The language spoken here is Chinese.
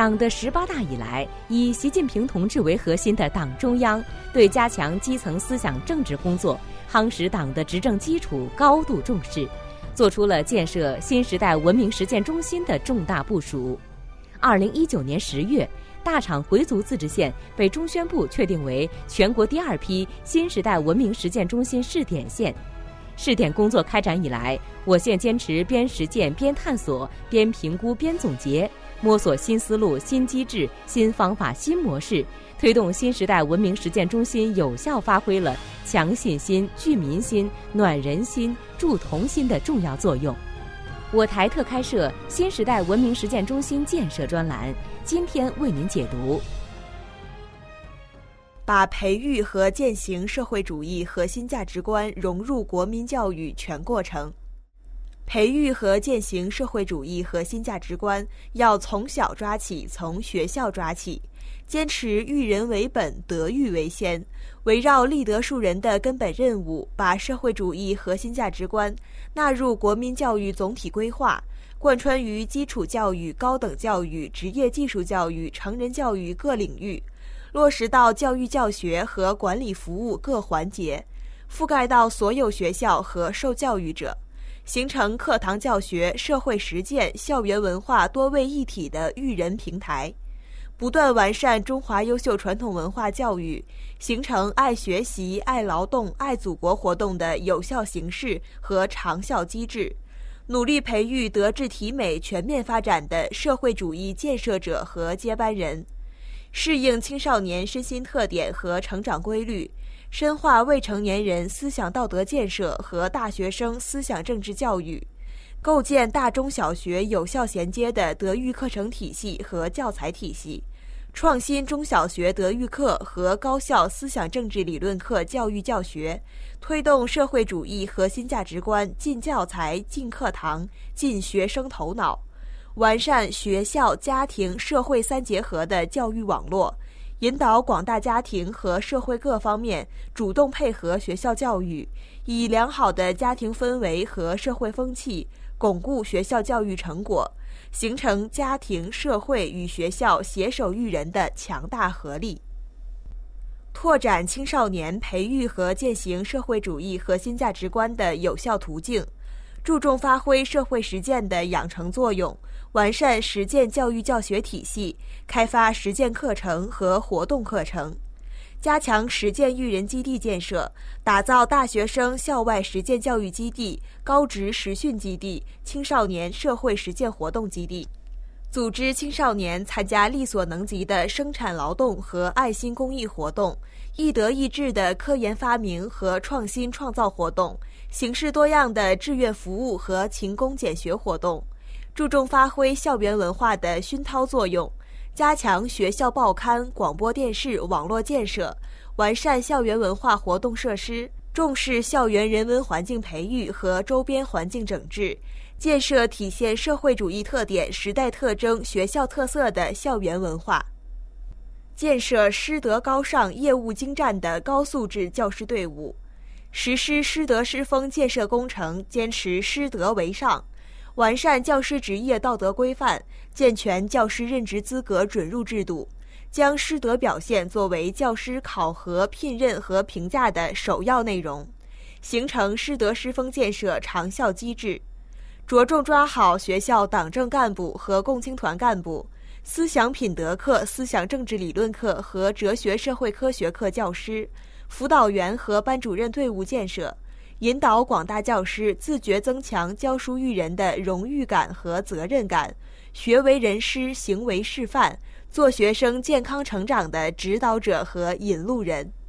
党的18大以来，以习近平同志为核心的党中央对加强基层思想政治工作、夯实党的执政基础高度重视，做出了建设新时代文明实践中心的重大部署。2019年10月，大厂回族自治县被中宣部确定为全国第2批新时代文明实践中心试点县。试点工作开展以来，我县坚持边实践边探索、边评估边总结，摸索新思路、新机制、新方法、新模式，推动新时代文明实践中心有效发挥了强信心、聚民心、暖人心、助同心的重要作用。我台特开设新时代文明实践中心建设专栏，今天为您解读。 把培育和践行社会主义核心价值观融入国民教育全过程。培育和践行社会主义核心价值观要从小抓起，从学校抓起，坚持育人为本、德育为先，围绕立德树人的根本任务，把社会主义核心价值观纳入国民教育总体规划，贯穿于基础教育、高等教育、职业技术教育、成人教育各领域，落实到教育教学和管理服务各环节，覆盖到所有学校和受教育者，形成课堂教学、社会实践、校园文化多位一体的育人平台，不断完善中华优秀传统文化教育，形成爱学习、爱劳动、爱祖国活动的有效形式和长效机制，努力培育德智体美全面发展的社会主义建设者和接班人，适应青少年身心特点和成长规律，深化未成年人思想道德建设和大学生思想政治教育，构建大中小学有效衔接的德育课程体系和教材体系，创新中小学德育课和高校思想政治理论课教育教学，推动社会主义核心价值观进教材、进课堂、进学生头脑，完善学校、家庭、社会三结合的教育网络，引导广大家庭和社会各方面主动配合学校教育，以良好的家庭氛围和社会风气巩固学校教育成果，形成家庭、社会与学校携手育人的强大合力。拓展青少年培育和践行社会主义核心价值观的有效途径，注重发挥社会实践的养成作用，完善实践教育教学体系，开发实践课程和活动课程，加强实践育人基地建设，打造大学生校外实践教育基地、高职实训基地、青少年社会实践活动基地，组织青少年参加力所能及的生产劳动和爱心公益活动，易德易智的科研发明和创新创造活动，形式多样的志愿服务和勤工俭学活动，注重发挥校园文化的熏陶作用，加强学校报刊、广播电视网络建设，完善校园文化活动设施，重视校园人文环境培育和周边环境整治，建设体现社会主义特点、时代特征、学校特色的校园文化，建设师德高尚、业务精湛的高素质教师队伍，实施师德师风建设工程，坚持师德为上，完善教师职业道德规范，健全教师任职资格准入制度，将师德表现作为教师考核、聘任和评价的首要内容，形成师德师风建设长效机制，着重抓好学校党政干部和共青团干部、思想品德课、思想政治理论课和哲学社会科学课教师、辅导员和班主任队伍建设，引导广大教师自觉增强教书育人的荣誉感和责任感，学为人师，行为示范，做学生健康成长的指导者和引路人。